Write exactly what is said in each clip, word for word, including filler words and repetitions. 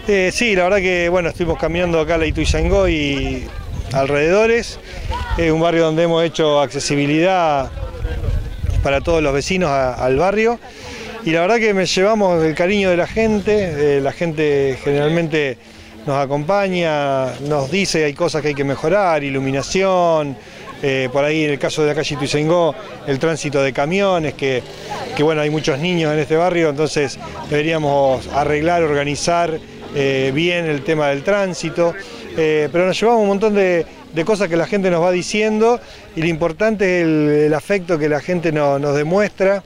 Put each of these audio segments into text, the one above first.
Eh, sí, la verdad que bueno, estuvimos caminando acá a la Ituzaingó y alrededores. Es un barrio donde hemos hecho accesibilidad para todos los vecinos a, al barrio. Y la verdad que me llevamos el cariño de la gente, eh, la gente generalmente nos acompaña, nos dice que hay cosas que hay que mejorar, iluminación, eh, por ahí en el caso de la calle Ituzaingó, el tránsito de camiones, que, que bueno, hay muchos niños en este barrio, entonces deberíamos arreglar, organizar eh, bien el tema del tránsito, eh, pero nos llevamos un montón de, de cosas que la gente nos va diciendo y lo importante es el, el afecto que la gente no, nos demuestra.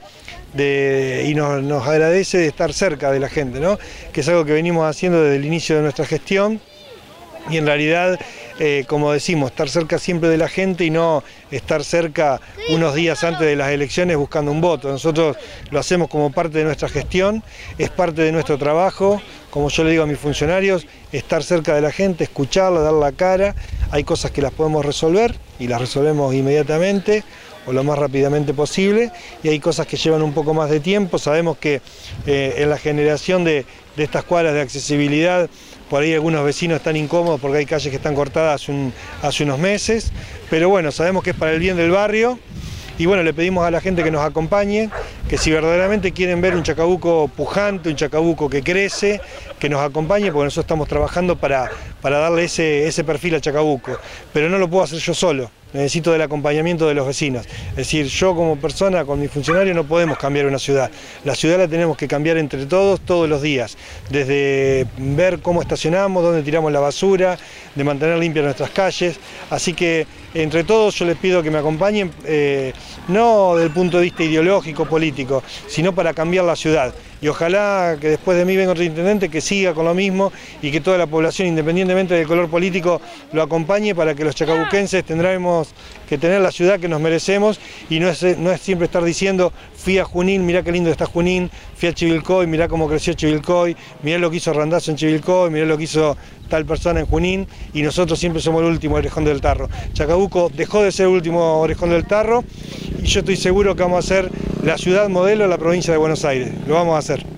De, y nos, nos agradece de estar cerca de la gente, ¿no? Que es algo que venimos haciendo desde el inicio de nuestra gestión y en realidad, eh, como decimos, estar cerca siempre de la gente y no estar cerca unos días antes de las elecciones buscando un voto. Nosotros lo hacemos como parte de nuestra gestión, es parte de nuestro trabajo, como yo le digo a mis funcionarios, estar cerca de la gente, escucharla, dar la cara. Hay cosas que las podemos resolver y las resolvemos inmediatamente o lo más rápidamente posible, y hay cosas que llevan un poco más de tiempo. Sabemos que eh, en la generación de, de estas cuadras de accesibilidad, por ahí algunos vecinos están incómodos porque hay calles que están cortadas hace, un, hace unos meses, pero bueno, sabemos que es para el bien del barrio, y bueno, le pedimos a la gente que nos acompañe, que si verdaderamente quieren ver un Chacabuco pujante, un Chacabuco que crece, que nos acompañe, porque nosotros estamos trabajando para, para darle ese, ese perfil a Chacabuco, pero no lo puedo hacer yo solo. Necesito del acompañamiento de los vecinos. Es decir, yo como persona, con mis funcionarios, no podemos cambiar una ciudad. La ciudad la tenemos que cambiar entre todos, todos los días. Desde ver cómo estacionamos, dónde tiramos la basura, de mantener limpias nuestras calles. Así que, entre todos, yo les pido que me acompañen, eh, no desde el punto de vista ideológico, político, sino para cambiar la ciudad. Y ojalá que después de mí venga otro intendente que siga con lo mismo y que toda la población, independientemente del color político, lo acompañe para que los chacabuquenses tendremos que tener la ciudad que nos merecemos y no es, no es siempre estar diciendo fui a Junín, mirá qué lindo está Junín, fui a Chivilcoy, mirá cómo creció Chivilcoy, mirá lo que hizo Randazzo en Chivilcoy, mirá lo que hizo tal persona en Junín, y nosotros siempre somos el último orejón del tarro. Chacabuco dejó de ser el último orejón del tarro y yo estoy seguro que vamos a ser la ciudad modelo de la provincia de Buenos Aires. Lo vamos a hacer.